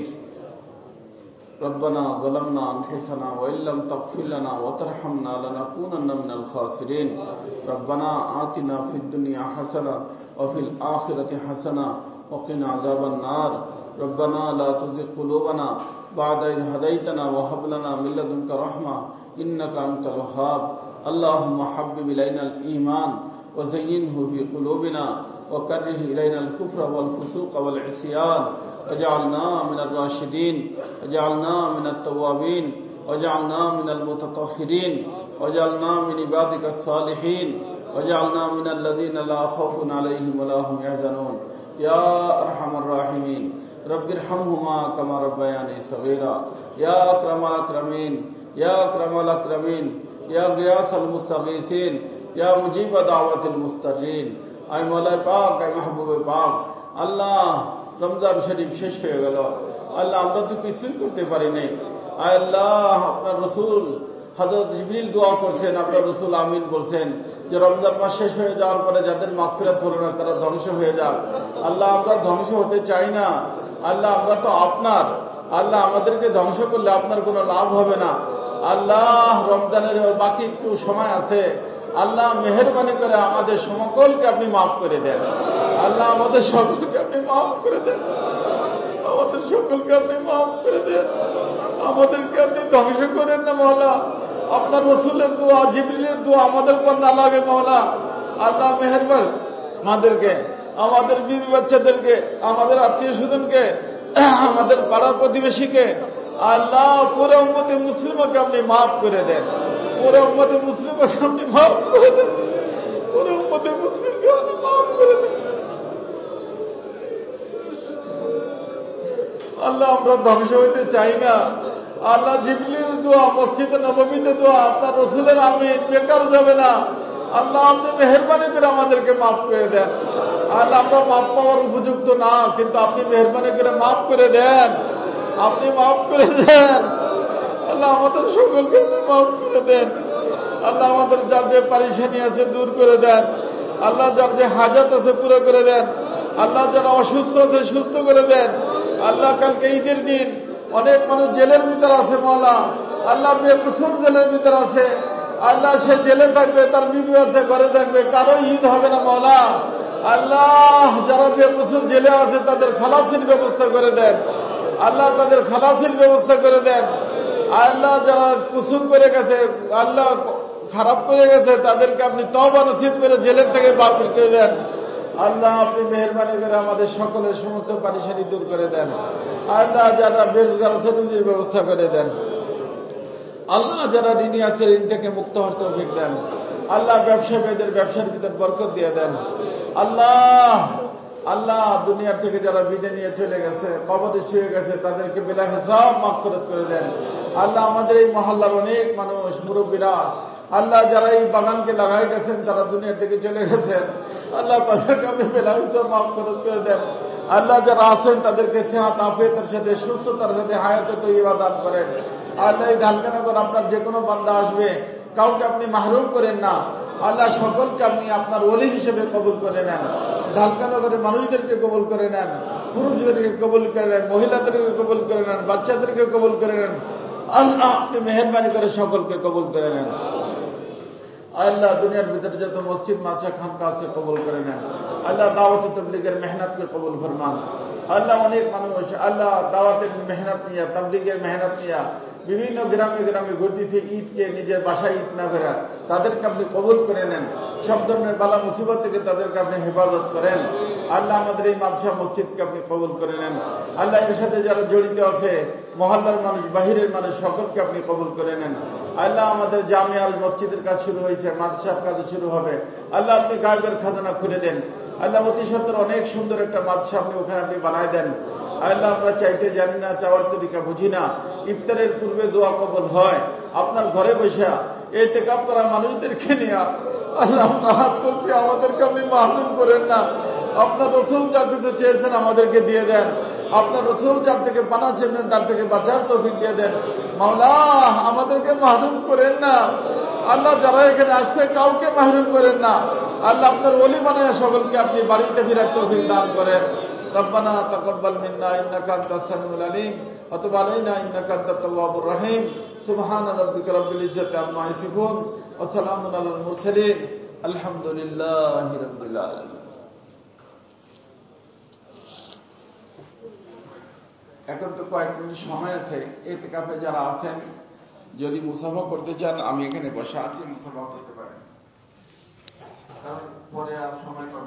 ربنا ظلمنا أنفسنا وإن لم تغفر لنا وترحمنا لنكونن من الخاسرين. ربنا آتنا في الدنيا حسنة وفي الآخرة حسنة وقنا عذاب النار. ربنا لا تزغ قلوبنا بعد إذ هديتنا وهب لنا من لدنك رحمة إنك أنت الوهاب. اللهم حبب إلينا الإيمان وزينه في قلوبنا وكره إلينا الكفر والفسوق والعصيان وجعلنا من الراشدين وجعلنا من التوابين وجعلنا من المتطهرين وجعلنا من عبادك الصالحين وجعلنا من الذين لا خوف عليهم ولا هم يحزنون يا أرحم الراحمين. رب ارحمهما كما ربياني صغيرا يا أكرم الأكرمين يا أكرم الأكرمين يا غياث المستغيثين يا مجيب دعوة المضطرين. আই মওলাই পাক, আই মাহবুবে পাক, আল্লাহ রমজান শরীফ শেষ হয়ে গেল, আল্লাহ আমরা তো কিছুই করতে পারি নাই। আয় আল্লাহ, আপনার রসুল হযরত জিবরিল দোয়া করছেন, আপনার রসুল আমিন বলছেন যে রমজান মাস শেষ হয়ে যাওয়ার পরে যাদের মাগফিরাত হলো না তারা ধ্বংস হয়ে যাক। আল্লাহ আমরা ধ্বংস হতে চাই না, আল্লাহ আমরা তো আপনার, আল্লাহ আমাদেরকে ধ্বংস করলে আপনার কোনো লাভ হবে না। আল্লাহ রমজানের বাকি একটু সময় আছে, আল্লাহ মেহেরবানি করে আমাদের সকলকে আপনি মাফ করে দেন। আল্লাহ আমাদের সকলকে আপনি মাফ করে দেন, আমাদের সকলকে আপনি মাফ করে দেন, আমাদেরকে আপনি ধ্বংস করেন না মওলা। আপনার রসুলের দোয়া, জিবরিলের দোয়া আমাদের পর না লাগে মওলা। আল্লাহ মেহেরবান আমাদেরকে, আমাদের বিবি বাচ্চাদেরকে, আমাদের আত্মীয় স্বজনকে, আমাদের পাড়া প্রতিবেশীকে, আল্লাহ পুরো উম্মতে মুসলিমকে আপনি মাফ করে দেন, পুরো উম্মতে মুসলিমকে আপনি মাফ করে দেন, পুরো উম্মতে মুসলিমকে আপনি মাফ করে দেন। আল্লাহ আমরা ধ্বংস হইতে চাই না। আল্লাহ জিবরিলের দোয়া, মসজিদে নববীতে দোয়া, আপনার রসুলের আমিন বেকার যাবে না। আল্লাহ আপনি মেহেরবানি করে আমাদেরকে মাফ করে দেন। আল্লাহ আমরা মাফ পাওয়ার উপযুক্ত না, কিন্তু আপনি মেহেরবানি করে মাফ করে দেন, আপনি মাফ করে দেন। আল্লাহ আমাদের সকলকে মাফ করে দেন। আল্লাহ আমাদের যার যে পারিশানি আছে দূর করে দেন। আল্লাহ যার যে হাজাত আছে পুরো করে দেন। আল্লাহ যারা অসুস্থ আছে সুস্থ করে দেন। আল্লাহ কালকে ঈদের দিন অনেক মানুষ জেলের ভিতর আছে মওলা, আল্লাহ বেকসুর জেলের ভিতর আছে, আল্লাহ সে জেলে থাকবে, তার বিবি আছে ঘরে থাকবে, কারো ঈদ হবে না মওলা। আল্লাহ যারা বেকসুর জেলে আছে তাদের খালাসির ব্যবস্থা করে দেন। আল্লাহ তাদের খালাসির ব্যবস্থা করে দেন। আল্লাহ যারা কুসুর করে গেছে, আল্লাহ খারাপ করে গেছে, তাদেরকে আপনি তওবা নসিব করে জেলের থেকে বার করে দেন। আল্লাহ আপনি মেহেরবানি করে আমাদের সকলের সমস্ত পারিশানি দূর করে দেন। আল্লাহ যারা বেরোজগার আছে রুজির ব্যবস্থা করে দেন। আল্লাহ যারা ঋণী আছে ঋণ থেকে মুক্ত হওয়ার তৌফিক দেন। আল্লাহ ব্যবসায়ীদের ব্যবসার ভিতর বরকত দিয়ে দেন। আল্লাহ আল্লাহ দুনিয়ার থেকে যারা বিদায় নিয়ে চলে গেছে, কবরে শুয়ে গেছে, তাদেরকে বিলা হিসাব মাগফিরাত করে দেন। আল্লাহ আমাদের এই মহল্লার অনেক মানুষ মুরব্বীরা আল্লাহ যারা এই বাগানকে লাগাই গেছেন তারা দুনিয়ার থেকে চলে গেছেন। আল্লাহ তাদেরকে আপনি বিলা হিসাব মাগফিরাত করে দেন। আল্লাহ যারা আছেন তাদেরকে সেহাত আফিয়তের সাথে সুস্থতার সাথে হায়াতে তৈয়বা দান করেন। আল্লাহ এই ঢালকানগর আপনার যে কোনো বান্দা আসবে কাউকে আপনি মাহরুম করেন না। আল্লাহ সকলকে আপনি আপনার ওলি হিসেবে কবুল করে নেন। ঢালকানগরের মানুষদেরকে কবুল করে নেন, পুরুষদেরকে কবুল করে নেন, মহিলাদেরকে কবুল করে নেন, বাচ্চাদেরকে কবুল করে নেন। আল্লাহ আপনি মেহেরবানি করে সকলকে কবুল করে নেন। আল্লাহ দুনিয়ার ভিতরে যত মসজিদ মাদ্রাসা খানকা আছে কবুল করে নেন। আল্লাহ দাওয়াতে তাবলীগের মেহনতকে কবুল ফরমান। আল্লাহ অনেক মানুষ আল্লাহ দাওয়াতের মেহনত নিয়ে, তাবলীগের মেহনত নিয়ে বিভিন্ন গ্রামে গ্রামে ঘুরতেছে, ঈদকে নিজের বাসায় ঈদ না ফেরা, তাদেরকে আপনি কবুল করে নেন। সব ধরনের বালা মুসিবত থেকে তাদেরকে আপনি হেফাজত করেন। আল্লাহ আমাদের এই মাদ্রাসা মসজিদকে আপনি কবুল করে নেন। আল্লাহ এর সাথে যারা জড়িত আছে, মহল্লার মানুষ, বাহিরের মানুষ, সকলকে আপনি কবুল করে নেন। আল্লাহ আমাদের জামিয়া আর মসজিদের কাজ শুরু হয়েছে, মাদ্রাসার কাজ শুরু হবে। আল্লাহ আপনি গায়বের খাজানা খুলে দেন। আল্লাহ অতি সত্তর অনেক সুন্দর একটা মাদ্রাসা আপনি ওখানে আপনি বানায় দেন। আল্লাহ আমরা চাইতে জানি না, চাওয়ার তরিকা বুঝি না। ইফতারের পূর্বে দোয়া কবুল হয় আপনার ঘরে বসে ইতিকাফ করা মানুষদেরকে নিয়ে। আল্লাহ আমরা হাত করছি, আমাদেরকে আপনি মাহরুম করেন না। আপনার রসুল যা কিছু চেয়েছেন আমাদেরকে দিয়ে দেন। আপনার রসুল যার থেকে পানা চেয়েছেন তার থেকে বাঁচার তৌফিক দিয়ে দেন। মাওলা আমাদেরকে মাহরুম করেন না। আল্লাহ যারা এখানে আসছে কাউকে মাহরুম করেন না। আল্লাহ আপনার ওলি বানায় সকলকে আপনি বাড়িতে ফেরার তৌফিক দান করেন। ربنا تقبل منا إنك أنت السميع العليم وتب علينا إنك أنت التواب الرحيم سبحان ربك رب العزة عما يصفون وسلام على المرسلين الحمد لله رب العالمين। এখন তো কয়েক মিনিট সময় আছে, ইতিকাফে যারা আছেন যদি মুসাফা করতে চান আমি এখানে বসে আছি, মুসাফা করতে পারেন, কারণ পরে আর সময়